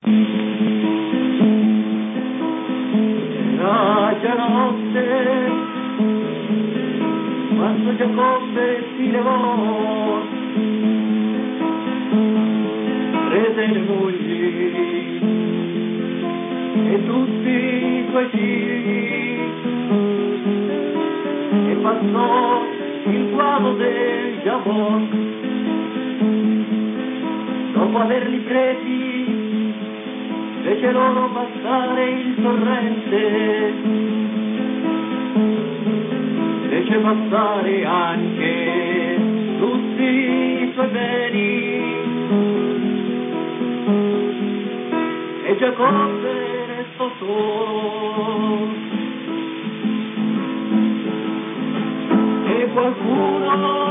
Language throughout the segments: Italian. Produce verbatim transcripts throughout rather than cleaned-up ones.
Era già notte quando Giacobbe si levò, prese le mogli e tutti i suoi figli e passò il guado del Giavon. Dopo averli presi fece loro passare il torrente, fece passare anche tutti i suoi beni, e Giacobbe restò solo. E qualcuno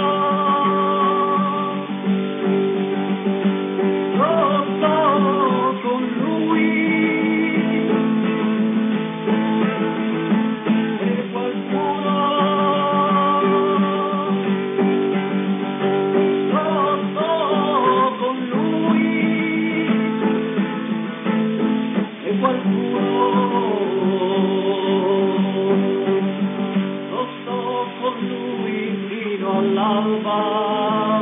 all'alba,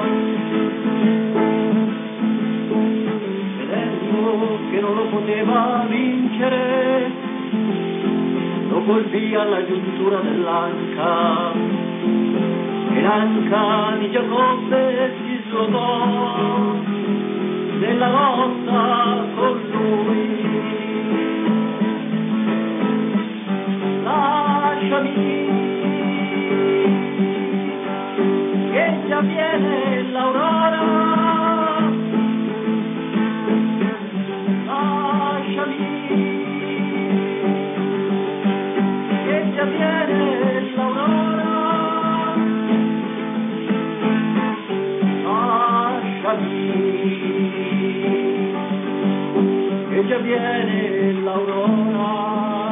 vedendo che non lo poteva vincere, lo colpì alla giuntura dell'anca, e l'anca di Giacobbe si svuotò nella lotta con lui. Lasciami, che già viene l'aurora, lasciami, che già viene l'aurora, lasciami, che già viene l'aurora.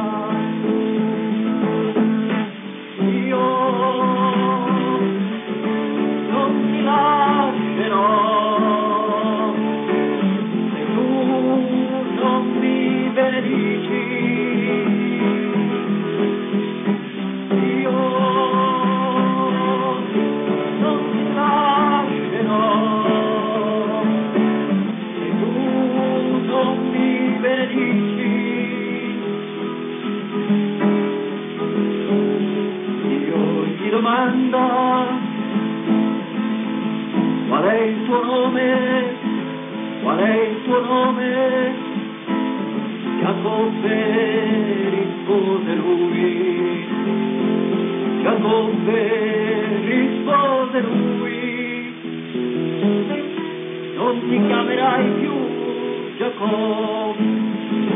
Domanda qual è il tuo nome, qual è il tuo nome? Giacobbe, rispose lui, Giacobbe, rispose lui, non ti chiamerai più Giacobbe,